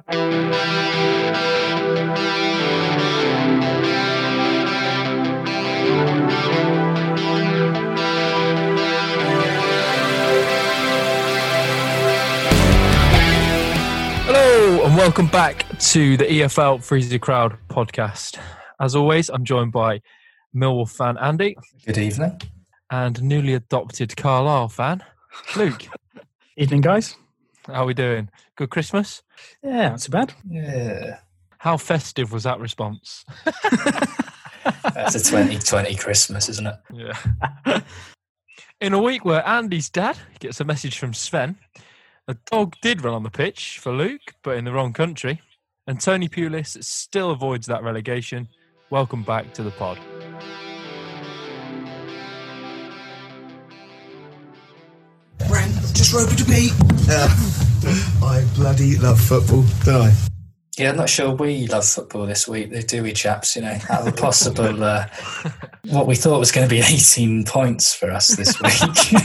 Hello and welcome back to the EFL Freeze the Crowd podcast. As always, I'm joined by Millwall fan Andy. Good evening. And newly adopted Carlisle fan, Luke. Evening, guys. How are we doing? Good Christmas? Yeah, not too bad. Yeah. How festive was that response? That's a 2020 Christmas, isn't it? Yeah. In a week where Andy's dad gets a message from Sven, a dog did run on the pitch for Luke, but in the wrong country, and Tony Pulis still avoids that relegation. Welcome back to the pod. Brent, just roping to beat. I bloody love football, don't I? Yeah, I'm not sure we love football this week, do we, chaps? You know, out of a possible, what we thought was going to be 18 points for us this week.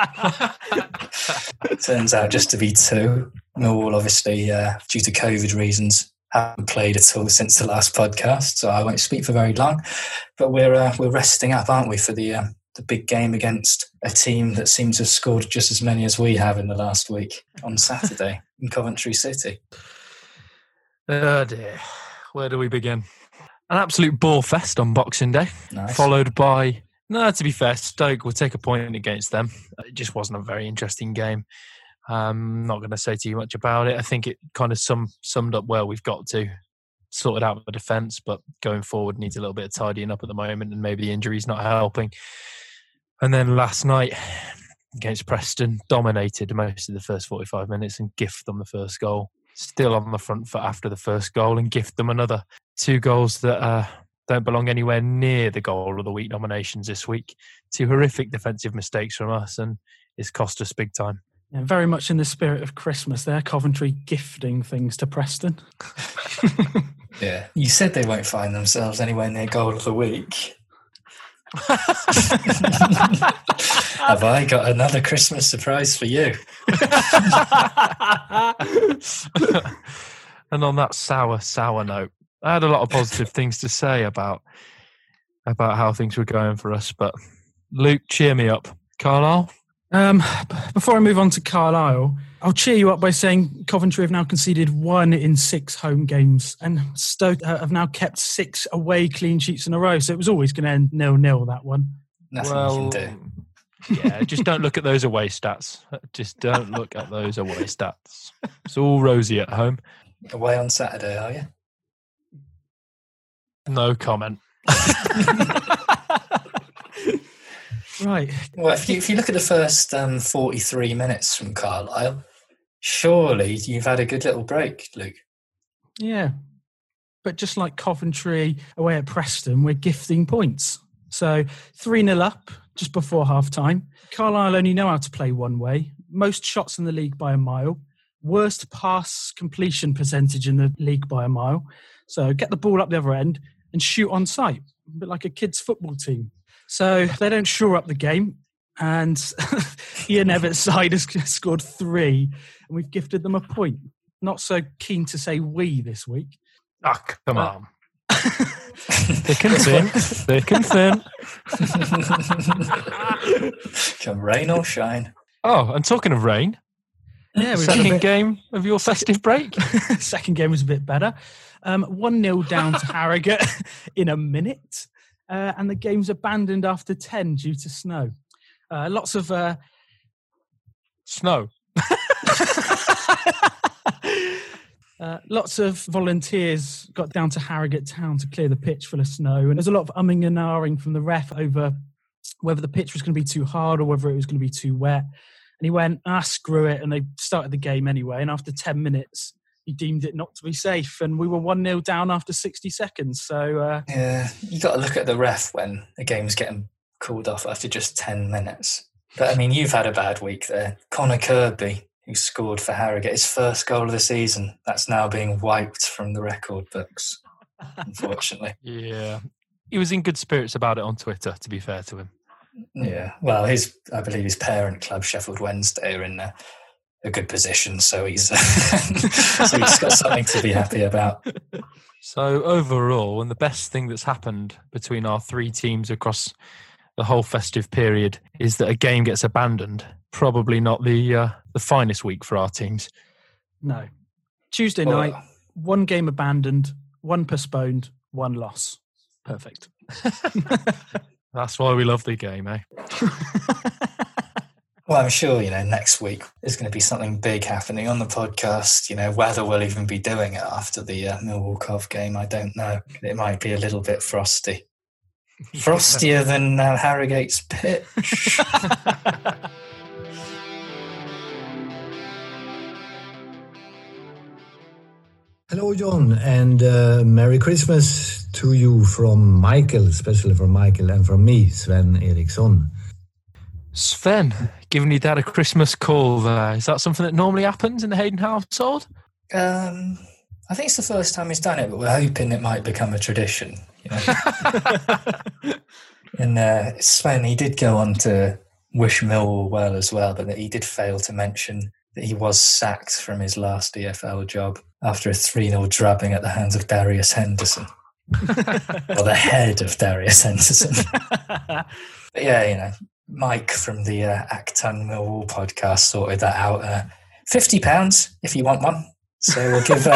Turns out just to be 2. Millwall, obviously, due to COVID reasons, haven't played at all since the last podcast, so I won't speak for very long. But we're resting up, aren't we, for the big game against a team that seems to have scored just as many as we have in the last week on Saturday in Coventry City. Oh dear, where do we begin? An absolute ball fest on Boxing Day, Nice. Followed by, to be fair, Stoke will take a point against them. It just wasn't a very interesting game. I'm not going to say too much about it. I think it kind of summed up where we've got to. Sorted out the defence, but going forward needs a little bit of tidying up at the moment, and maybe the injury's not helping. And then last night against Preston, dominated most of the first 45 minutes and gift them the first goal. Still on the front foot after the first goal and gift them another 2 goals that don't belong anywhere near the goal of the week nominations this week. 2 horrific defensive mistakes from us, and it's cost us big time. Yeah, very much in the spirit of Christmas there, Coventry gifting things to Preston. Yeah, you said they won't find themselves anywhere near goal of the week. Have I got another Christmas surprise for you? And on that sour note, I had a lot of positive things to say about how things were going for us. But Luke, cheer me up. Carlisle? Before I move on to Carlisle, I'll cheer you up by saying Coventry have now conceded 1 in 6 home games, and Stoke have now kept 6 away clean sheets in a row. So it was always going to end 0-0, that one. Nothing you can do. Yeah, just don't look at those away stats. Just don't look at those away stats. It's all rosy at home. Away on Saturday, are you? No comment. Right. Well, if you look at the first 43 minutes from Carlisle, surely you've had a good little break, Luke. Yeah. But just like Coventry away at Preston, we're gifting points. So 3-0 up just before half-time. Carlisle only know how to play one way. Most shots in the league by a mile. Worst pass completion percentage in the league by a mile. So get the ball up the other end and shoot on sight, a bit like a kids' football team. So they don't shore up the game, and Ian Everett's side has scored 3, and we've gifted them a point. Not so keen to say we this week. Ah, come on. Thick and thin. Thick and thin. Can rain or shine. Oh, and talking of rain, second game of your festive break? Second game was a bit better. 1-0 down to Harrogate in a minute. And the game's abandoned after 10 due to snow. Lots of... Snow. Lots of volunteers got down to Harrogate town to clear the pitch full of snow. And there's a lot of umming and ahhing from the ref over whether the pitch was going to be too hard or whether it was going to be too wet. And he went, screw it. And they started the game anyway. And after 10 minutes, he deemed it not to be safe. And we were 1-0 down after 60 seconds. So yeah, you got to look at the ref when the game's getting called off after just 10 minutes. But, I mean, you've had a bad week there. Connor Kirby, who scored for Harrogate, his first goal of the season, that's now being wiped from the record books, unfortunately. Yeah. He was in good spirits about it on Twitter, to be fair to him. Yeah. Well, I believe his parent club, Sheffield Wednesday, are in a a good position, so he's so he's got something to be happy about. So overall, and the best thing that's happened between our three teams across the whole festive period is that a game gets abandoned. Probably not the finest week for our teams. No. Tuesday night, one game abandoned, one postponed, one loss. Perfect. That's why we love the game, eh? Well, I'm sure, next week there's going to be something big happening on the podcast. Whether we'll even be doing it after the Millwall Cov game, I don't know. It might be a little bit frosty. Frostier than Harrogate's pitch. Hello, John, and Merry Christmas to you from Michael, especially from Michael, and from me, Sven Eriksson. Sven, giving your dad a Christmas call there. Is that something that normally happens in the Hayden household? I think it's the first time he's done it, but we're hoping it might become a tradition. And Sven, he did go on to wish Millwall well as well, but he did fail to mention that he was sacked from his last EFL job after a 3-0 drubbing at the hands of Darius Henderson. Or the head of Darius Henderson. But yeah, Mike from the Acton Millwall podcast sorted that out. £50 if you want one. So we'll give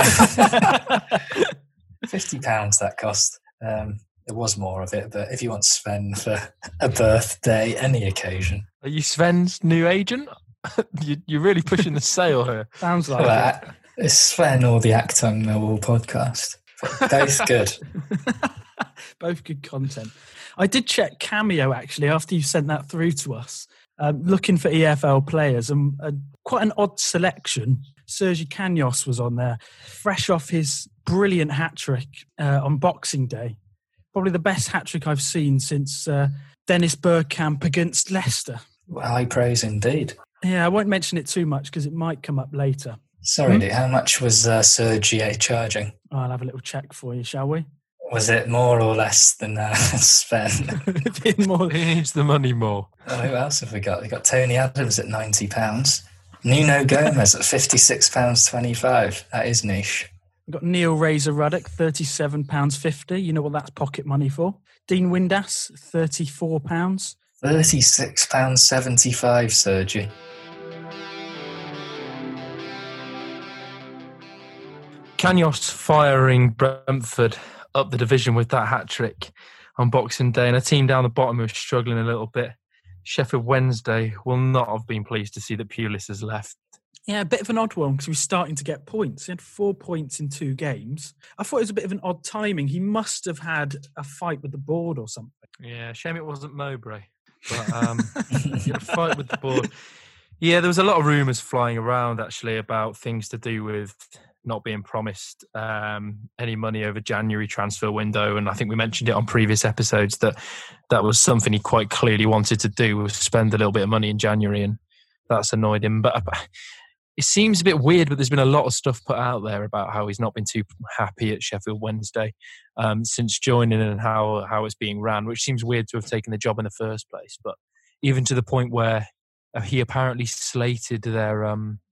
£50 that cost. There was more of it, but if you want Sven for a birthday, any occasion. Are you Sven's new agent? You're really pushing the sale here. Sounds like it. It's Sven or the Acton Millwall podcast. Both good. Both good content. I did check Cameo, actually, after you sent that through to us, looking for EFL players, and quite an odd selection. Sergi Canos was on there, fresh off his brilliant hat-trick on Boxing Day. Probably the best hat-trick I've seen since Dennis Bergkamp against Leicester. Well, high praise indeed. Yeah, I won't mention it too much because it might come up later. Sorry, Lee, how much was Sergi charging? I'll have a little check for you, shall we? Was it more or less than Sven? He needs the money more. Oh, who else have we got? We got Tony Adams at £90. Nuno Gomez at £56.25. That is niche. We've got Neil Razor Ruddock, £37.50. You know what that's pocket money for. Dean Windass, £34. £36.75, Sergi. Canos firing Brentford up the division with that hat-trick on Boxing Day, and a team down the bottom who are struggling a little bit. Sheffield Wednesday will not have been pleased to see that Pulis has left. Yeah, a bit of an odd one because he was starting to get points. He had 4 points in 2 games. I thought it was a bit of an odd timing. He must have had a fight with the board or something. Yeah, shame it wasn't Mowbray. But he had a fight with the board. Yeah, there was a lot of rumours flying around, actually, about things to do with not being promised any money over January transfer window. And I think we mentioned it on previous episodes that was something he quite clearly wanted to do, was spend a little bit of money in January, and that's annoyed him. But it seems a bit weird, but there's been a lot of stuff put out there about how he's not been too happy at Sheffield Wednesday since joining and how it's being ran, which seems weird to have taken the job in the first place. But even to the point where he apparently slated their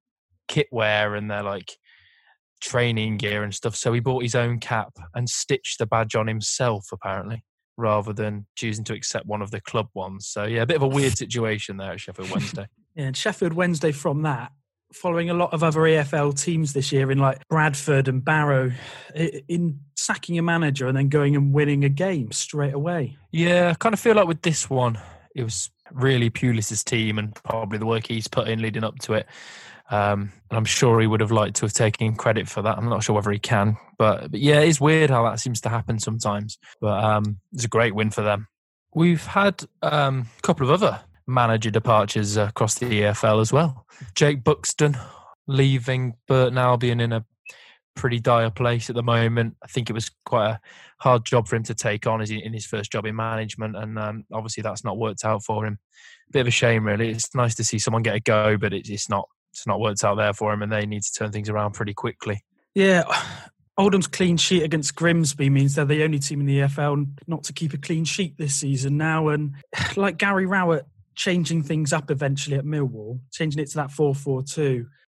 kitwear and their training gear and stuff, so he bought his own cap and stitched the badge on himself, apparently, rather than choosing to accept one of the club ones. So yeah, a bit of a weird situation there at Sheffield Wednesday. Yeah, and Sheffield Wednesday from that, following a lot of other EFL teams this year in Bradford and Barrow, in sacking a manager and then going and winning a game straight away. Yeah, I kind of feel like with this one, it was really Pulis' team and probably the work he's put in leading up to it. And I'm sure he would have liked to have taken credit for that. I'm not sure whether he can. But yeah, it's weird how that seems to happen sometimes. But it's a great win for them. We've had a couple of other manager departures across the EFL as well. Jake Buxton leaving Burton Albion in a pretty dire place at the moment. I think it was quite a hard job for him to take on in his first job in management, and obviously that's not worked out for him. Bit of a shame, really. It's nice to see someone get a go, but it's not worked out there for him, and they need to turn things around pretty quickly. Yeah, Oldham's clean sheet against Grimsby means they're the only team in the EFL not to keep a clean sheet this season now, and like Gary Rowett changing things up eventually at Millwall, changing it to that 4-4-2.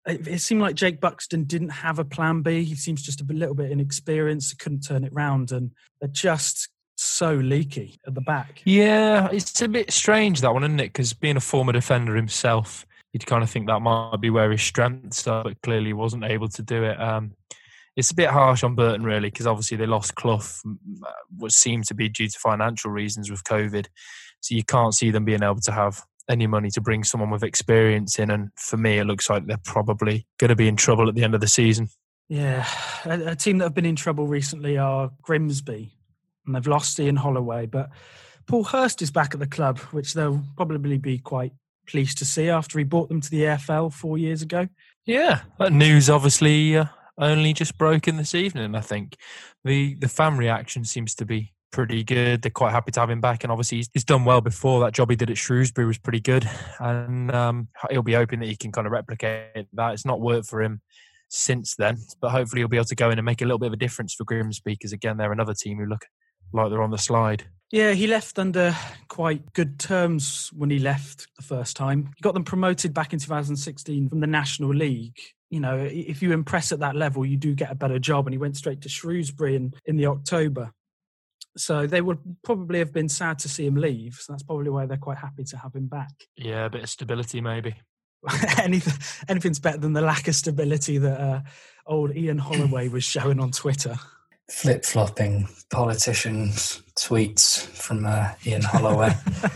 It seemed like Jake Buxton didn't have a plan B. He seems just a little bit inexperienced, couldn't turn it round, and they're just so leaky at the back. Yeah, it's a bit strange, that one, isn't it? Because being a former defender himself, you'd kind of think that might be where his strengths are, but clearly wasn't able to do it. It's a bit harsh on Burton, really, because obviously they lost Clough, what seemed to be due to financial reasons with COVID. So you can't see them being able to have any money to bring someone with experience in. And for me, it looks like they're probably going to be in trouble at the end of the season. Yeah, a team that have been in trouble recently are Grimsby, and they've lost Ian Holloway. But Paul Hurst is back at the club, which they'll probably be quite pleased to see after he brought them to the AFL 4 years ago. Yeah, that news obviously only just broken this evening, I think. The fan reaction seems to be pretty good. They're quite happy to have him back, and obviously he's done well before. That job he did at Shrewsbury was pretty good, and he'll be hoping that he can kind of replicate that. It's not worked for him since then, but hopefully he'll be able to go in and make a little bit of a difference for Grimsby, because again, they're another team who look like they're on the slide. Yeah, he left under quite good terms when he left the first time. He got them promoted back in 2016 from the National League. You know, if you impress at that level, you do get a better job, and he went straight to Shrewsbury in the October. So they would probably have been sad to see him leave. So that's probably why they're quite happy to have him back. Yeah, a bit of stability maybe. Anything's better than the lack of stability that old Ian Holloway was showing on Twitter. Flip-flopping politicians' tweets from Ian Holloway.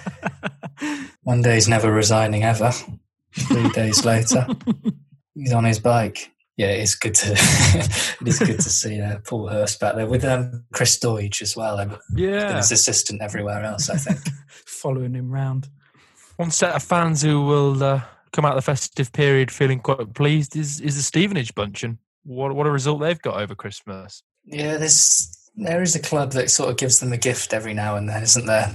One day he's never resigning ever. 3 days later, he's on his bike. Yeah, it's good to it is good to see Paul Hurst back there with Chris Deutsch as well. Yeah, his assistant everywhere else, I think. Following him round. One set of fans who will come out of the festive period feeling quite pleased is the Stevenage bunch, and what a result they've got over Christmas. Yeah, there is a club that sort of gives them a gift every now and then, isn't there?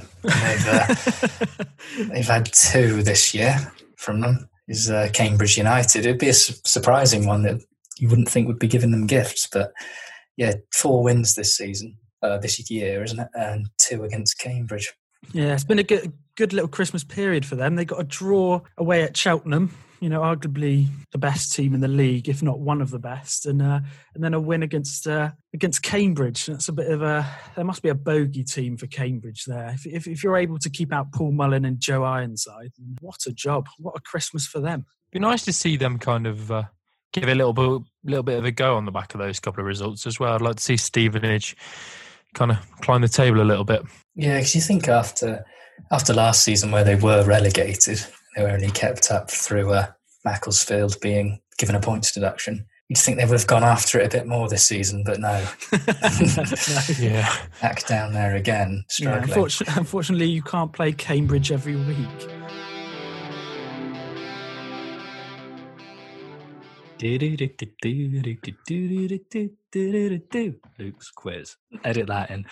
And they've had 2 this year from them. Is Cambridge United. It'd be a surprising one that you wouldn't think would be giving them gifts, but yeah, 4 wins this year, isn't it? And 2 against Cambridge. Yeah, it's been a good little Christmas period for them. They got a draw away at Cheltenham, you know, arguably the best team in the league, if not one of the best, and then a win against Cambridge. That's a bit of there must be a bogey team for Cambridge there. If you're able to keep out Paul Mullin and Joe Ironside, what a job! What a Christmas for them. It'd be nice to see them kind of give it a little bit of a go on the back of those couple of results as well. I'd like to see Stevenage kind of climb the table a little bit. Yeah, because you think after last season where they were relegated, they were only kept up through Macclesfield being given a points deduction. You'd think they would have gone after it a bit more this season, but no. Yeah, back down there again, struggling. Yeah, unfortunately, you can't play Cambridge every week. Luke's quiz. Edit that in.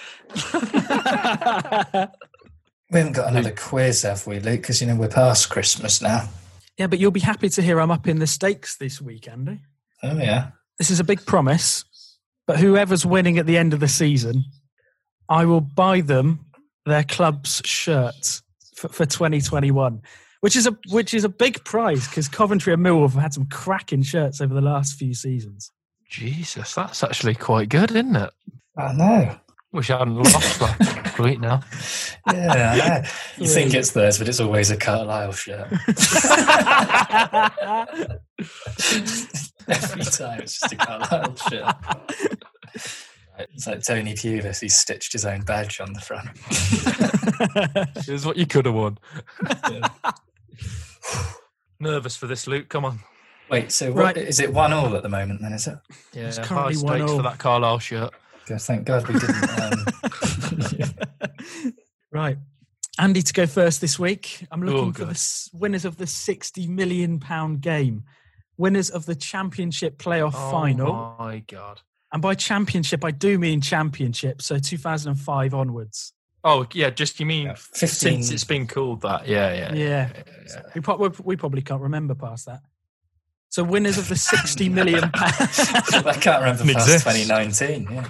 We haven't got another quiz, have we, Luke? Because, we're past Christmas now. Yeah, but you'll be happy to hear I'm up in the stakes this week, Andy. Oh, yeah. This is a big promise, but whoever's winning at the end of the season, I will buy them their club's shirts for 2021, which is a big prize because Coventry and Millwall have had some cracking shirts over the last few seasons. Jesus, that's actually quite good, isn't it? I know. Wish I hadn't lost that week now. Yeah, I know. You think it's theirs, but it's always a Carlisle shirt. Every time it's just a Carlisle shirt. It's like Tony Pulis, he stitched his own badge on the front. Here's what you could have won. Yeah. Nervous for this, Luke, come on. Wait, so what, is it 1-1 at the moment then, is it? Yeah, it's high currently stakes 1-1 for that Carlisle shirt. Okay, thank God we didn't. Right. Andy to go first this week. I'm looking for the winners of the £60 million game. Winners of the Championship playoff final. Oh, my God. And by championship, I do mean championship, so 2005 onwards. Oh, yeah, just you mean 15. Since it's been called that. Yeah. We probably can't remember past that. So winners of the £60 million. I can't remember past 2019. Yeah.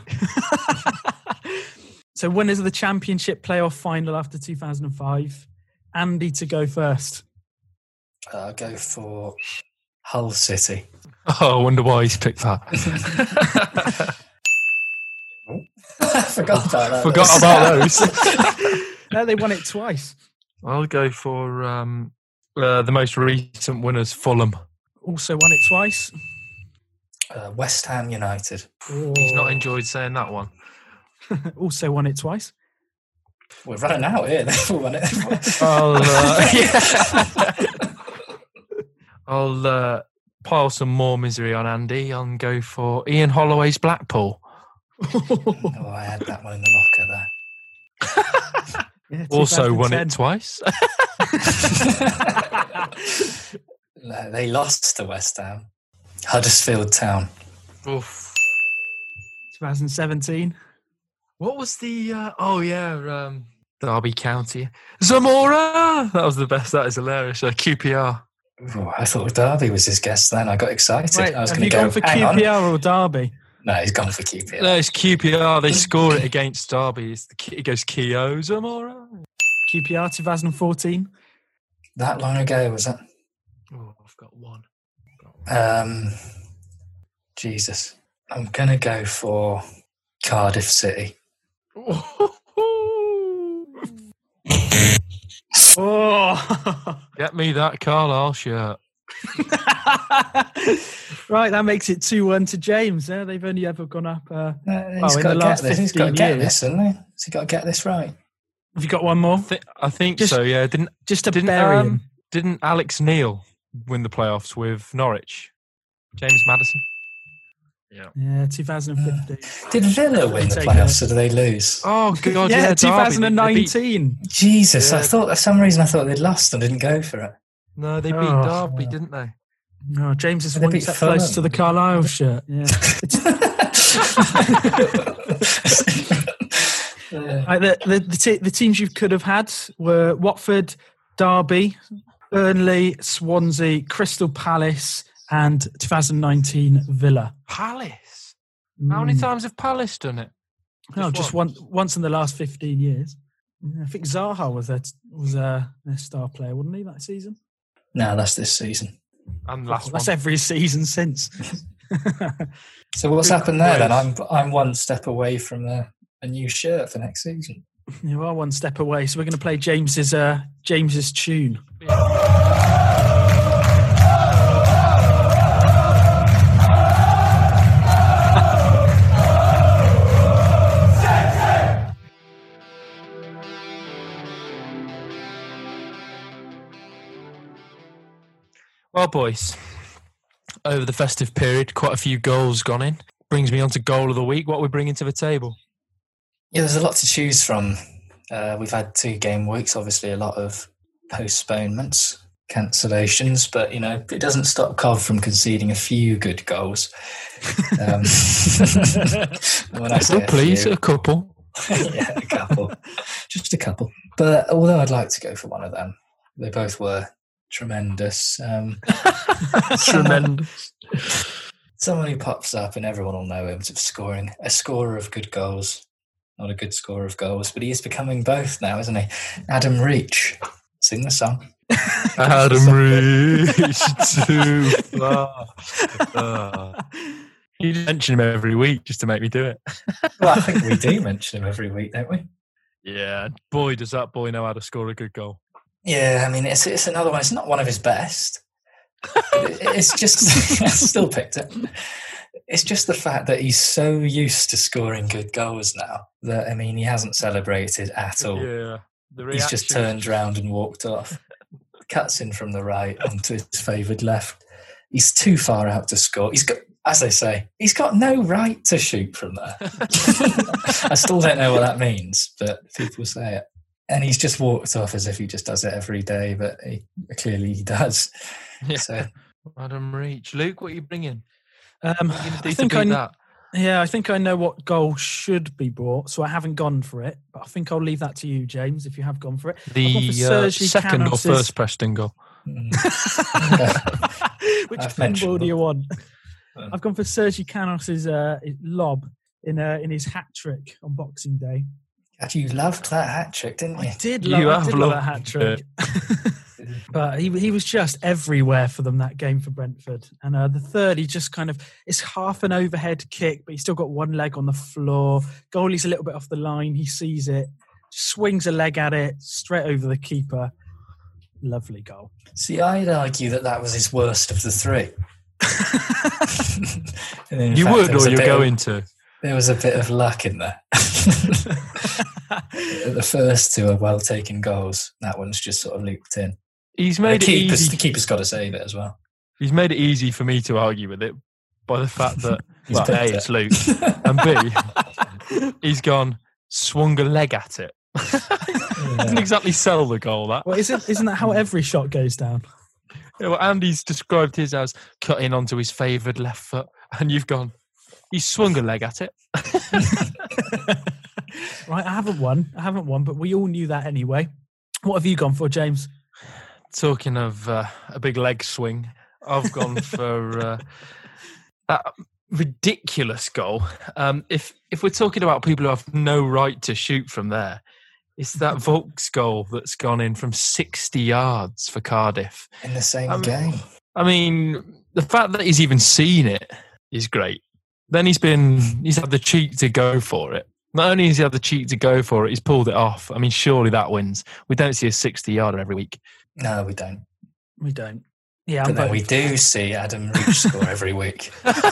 So winners of the Championship playoff final after 2005. Andy to go first. I'll go for Hull City. Oh, I wonder why he's picked that. I forgot about that. Forgot about those. No, they won it twice. I'll go for the most recent winners, Fulham. Also won it twice. West Ham United. He's not enjoyed saying that one. Also won it twice. We're running out here. They've all won it. I'll pile some more misery on Andy and go for Ian Holloway's Blackpool. Oh, I had that one in the locker there. Yeah, Also won 2010. it twice. No, they lost to West Ham. Huddersfield Town. Oof. 2017. What was the... Derby County. Zamora! That was the best. That is hilarious. QPR. Oh, I thought Derby was his guess then. I got excited. Wait, I was have going you to go, gone for hang on. QPR or Derby? No, he's gone for QPR. No, it's QPR. They score it against Derby. It goes Keo Zamora. QPR 2014. That long ago, was it? Oh, I've got one. Jesus. I'm going to go for Cardiff City. Oh. Get me that Carlisle shirt. Right, that makes it 2-1 to James. They've only ever gone up. He's in got the to last get this. He's 15 got to get years. this, hasn't he? Has he got to get this right? Have you got one more? I think Just- so, yeah. Just to bury him. Didn't Alex Neil win the playoffs with Norwich? James Maddison? Yeah, 2015. Did Villa win the Take playoffs or did they lose? Oh, God, Yeah, Derby. They beat- 2019. Jesus, Yeah. I thought for some reason I thought they'd lost and didn't go for it. No, they beat Oh. Derby, didn't they? No, James is They one beat step close to Fulham. the Carlisle shirt. Yeah. The teams you could have had were Watford, Derby, Burnley, Swansea, Crystal Palace, and 2019 Villa. Palace? How many times have Palace done it? No, just once in the last 15 years. Yeah, I think Zaha was their star player, wasn't he, that season? No, that's this season. And last That's one. every season since. So what's happened there then? Right. I'm one step away from a new shirt for next season. You are one step away, so we're going to play James's tune. Well, boys, over the festive period, quite a few goals gone in. Brings me on to goal of the week. What are we bringing to the table? Yeah, there's a lot to choose from. We've had 2 game weeks, obviously a lot of postponements, cancellations, but, you know, it doesn't stop Cov from conceding a few good goals. When I say a Please, few, a couple. yeah, a couple. Just a couple. But although I'd like to go for one of them, they both were tremendous. Tremendous. Someone who pops up and everyone will know him as scoring a scorer of good goals, not a good scorer of goals, but he is becoming both now, isn't he? Adam Reach. Sing the song. Adam Reach too far. You just mention him every week just to make me do it. Well, I think we do mention him every week, don't we? Yeah, boy, does that boy know how to score a good goal. Yeah, I mean, it's another one. It's not one of his best. It's just, I still picked it. It's just the fact that he's so used to scoring good goals now that, I mean, he hasn't celebrated at all. Yeah, the He's just reaction- turned round and walked off. Cuts in from the right onto his favoured left. He's too far out to score. He's got, as they say, he's got no right to shoot from there. I still don't know what that means, but people say it. And he's just walked off as if he just does it every day, but clearly he does. Yeah. So Adam Reach. Luke, what are you bringing? I What are you going to do to think beat that? Yeah, I think I know what goal should be brought, so I haven't gone for it. But I think I'll leave that to you, James, if you have gone for it. I've gone for The Sergi second or Canos's- first Preston goal? Which I've mentioned pinball do you want? Mm. I've gone for Sergi Canos's lob in his hat trick on Boxing Day. God, you loved that hat trick, didn't you? I did You love have that loved hat trick. But he was just everywhere for them that game for Brentford. And the third, he just kind of, it's half an overhead kick, but he's still got one leg on the floor. Goalie's a little bit off the line. He sees it, just swings a leg at it, straight over the keeper. Lovely goal. See, I'd argue that was his worst of the three. You would, or you're going to? There was a bit of luck in there. The first two are well taken goals. That one's just sort of looped in. He's made it easy. The keeper's got to save it as well. He's made it easy for me to argue with it by the fact that, well, A, it's Luke, and B, he's gone, swung a leg at it. Doesn't exactly sell the goal, that. Well, isn't that how every shot goes down? Yeah, well, Andy's described his as cutting onto his favoured left foot, and you've gone, he swung a leg at it. Right, I haven't won, but we all knew that anyway. What have you gone for, James? Talking of a big leg swing, I've gone for that ridiculous goal. If we're talking about people who have no right to shoot from there, it's that Volks goal that's gone in from 60 yards for Cardiff. In the same game. I mean, the fact that he's even seen it is great. Then he's had the cheek to go for it. Not only has he had the cheek to go for it, he's pulled it off. I mean, surely that wins. We don't see a 60-yarder every week. No, we don't. We don't. Yeah, but then we do see Adam Reach score every week.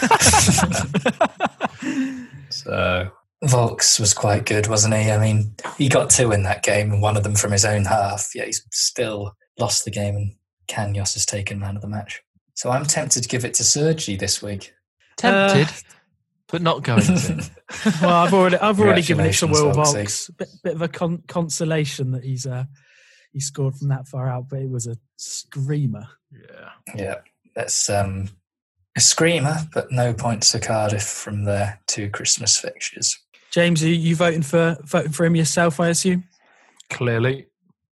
So Volks was quite good, wasn't he? I mean, he got 2 in that game, and one of them from his own half. Yeah, he's still lost the game, and Kanyos has taken man of the match. So I'm tempted to give it to Sergi this week. Tempted, but not going to. Well, I've already given it to Will Volks. Bit of a consolation that he scored from that far out, but it was a screamer. Yeah, that's a screamer, but no points for Cardiff from their 2 Christmas fixtures. James, are you voting for him yourself, I assume? Clearly.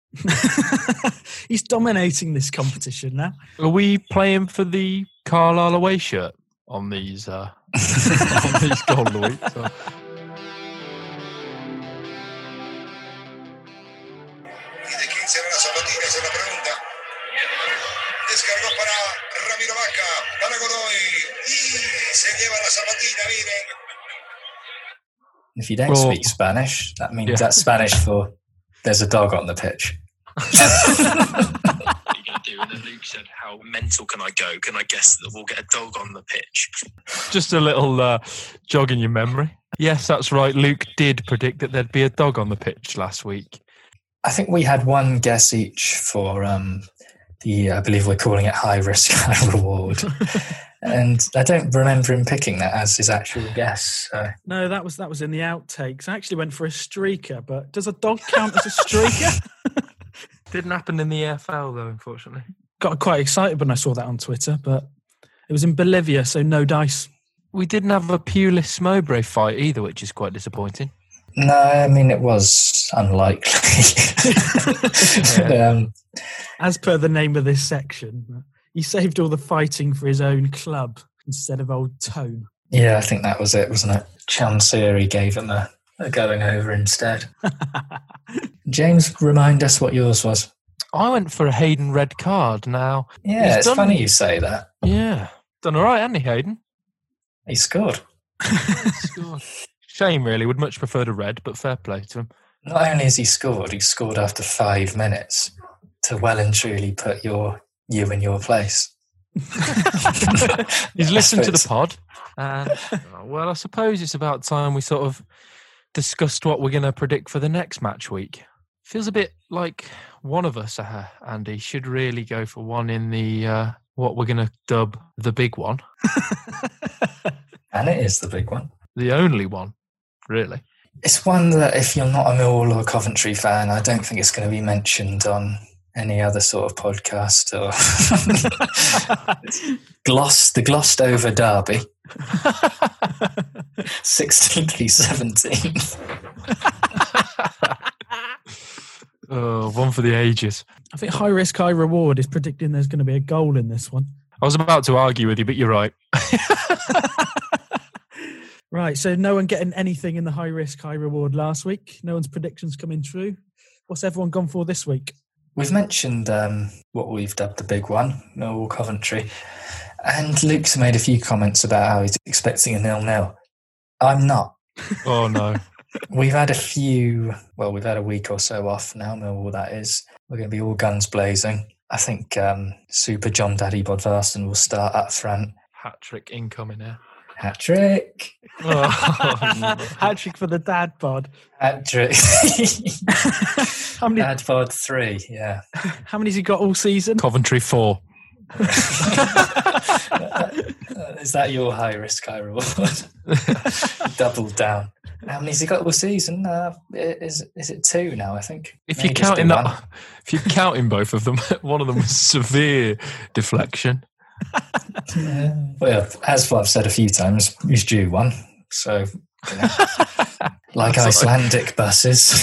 He's dominating this competition now. Are we playing for the Carlisle away shirt on these on these goal of the week? So. Descargó para Ramiro Vaca, para Godoy y se lleva la zapatina, miren. If you don't speak Spanish, that means that's Spanish for there's a dog on the pitch. What are you going to do? And then Luke said, how mental can I go? Can I guess that we'll get a dog on the pitch? Just a little jog in your memory. Yes, that's right. Luke did predict that there'd be a dog on the pitch last week. I think we had one guess each for I believe we're calling it high risk, high reward. And I don't remember him picking that as his actual guess. So. No, that was in the outtakes. I actually went for a streaker, but does a dog count as a streaker? Didn't happen in the EFL though, unfortunately. Got quite excited when I saw that on Twitter, but it was in Bolivia, so no dice. We didn't have a Pulis Mowbray fight either, which is quite disappointing. No, I mean, it was unlikely. As per the name of this section, he saved all the fighting for his own club instead of old Tone. Yeah, I think that was it, wasn't it? Chansiri gave him a going over instead. James, remind us what yours was. I went for a Hayden red card now. Yeah, it's funny you say that. Yeah. Done all right, hasn't he, Hayden? He scored. Shame, really. Would much prefer a red, but fair play to him. Not only has he scored after 5 minutes to well and truly put you in your place. He's listened to the pod. And, well, I suppose it's about time we sort of discussed what we're going to predict for the next match week. Feels a bit like one of us, Andy, should really go for one in the what we're going to dub the big one. And it is the big one. The only one, really. It's one that if you're not a Millwall or Coventry fan, I don't think it's going to be mentioned on any other sort of podcast or the glossed over derby. 16th v 17th. Oh, one for the ages. I think high risk, high reward is predicting there's going to be a goal in this one. I was about to argue with you, but you're right. Right, so no one getting anything in the high risk, high reward last week. No one's predictions coming true. What's everyone gone for this week? We've mentioned what we've dubbed the big one, Millwall Coventry, and Luke's made a few comments about how he's expecting a 0-0. I'm not. Oh, no. We've had we've had a week or so off now, Millwall that is. We're going to be all guns blazing. I think Super John Daddy Bodvarsson will start up front. Hat-trick incoming here. Hat-trick. Oh, Hat-trick for the dad bod. Hat-trick. How many? Dad bod 3, yeah. How many's he got all season? Coventry 4. Is that your high risk, high reward? Double down. How many's he got all season? Is it 2 now? I think. If you're counting both of them, one of them was severe deflection. Yeah. Well, as what I've said a few times, he's due one. So, like Icelandic buses.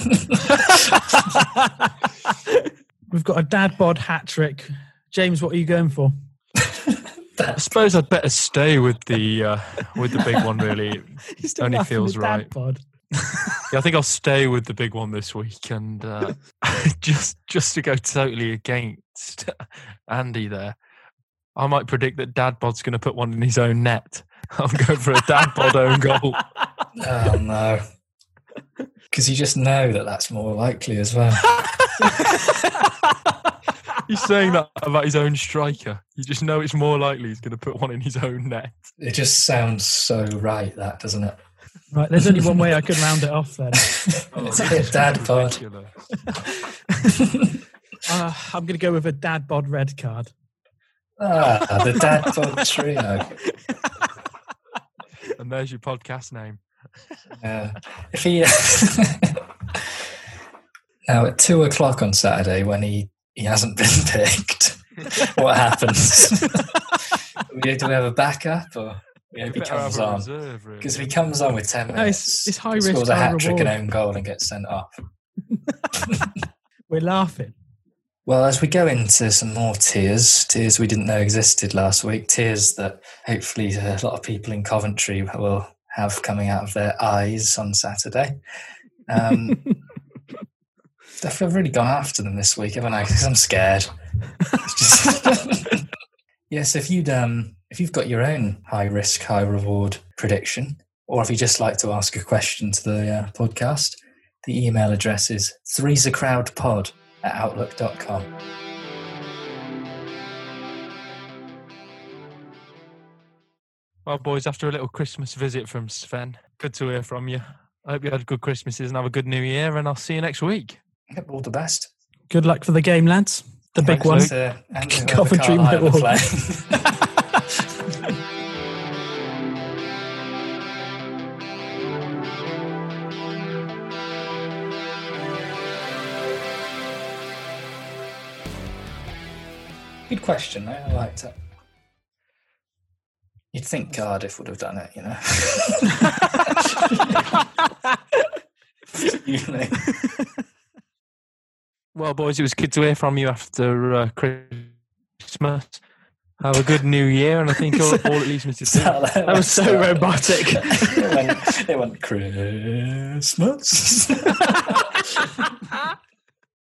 We've got a dad bod hat trick. James, what are you going for? I suppose I'd better stay with the big one. Really, It only feels right. Bod. Yeah, I think I'll stay with the big one this week, and just to go totally against Andy there, I might predict that Dad Bod's going to put one in his own net. I'm going for a Dad Bod own goal. Oh no, because you just know that that's more likely as well. He's saying that about his own striker. You just know it's more likely he's going to put one in his own net. It just sounds so right, that doesn't it? Right, there's only one way I could round it off then. It's a bit Dad Bod. I'm going to go with a Dad Bod red card. The Dad Bod trio. And there's your podcast name. If he now at 2:00 on Saturday when he hasn't been picked, what happens? Do we have a backup, or we hope he comes on? Because if he comes on with 10 minutes, it's high risk, scores a high hat-trick reward. and own goal and gets sent off. We're laughing. Well, as we go into some more tears we didn't know existed last week, tears that hopefully a lot of people in Coventry will have coming out of their eyes on Saturday. I've really gone after them this week, haven't I? Because I'm scared. Yes, if you've got your own high risk, high reward prediction, or if you just like to ask a question to the podcast, the email address is threesacrowdpod@outlook.com. Well, boys, after a little Christmas visit from Sven, good to hear from you. I hope you had good Christmases and have a good New Year, and I'll see you next week. Yep, all the best. Good luck for the game, lads. The big one. Coventry Millwall. Good question, mate. I liked it. You'd think Cardiff would have done it, you know. Usually. Well, boys, it was good to hear from you after Christmas. Have a good New Year, and I think all it leaves me to say That was so robotic. It went Christmas.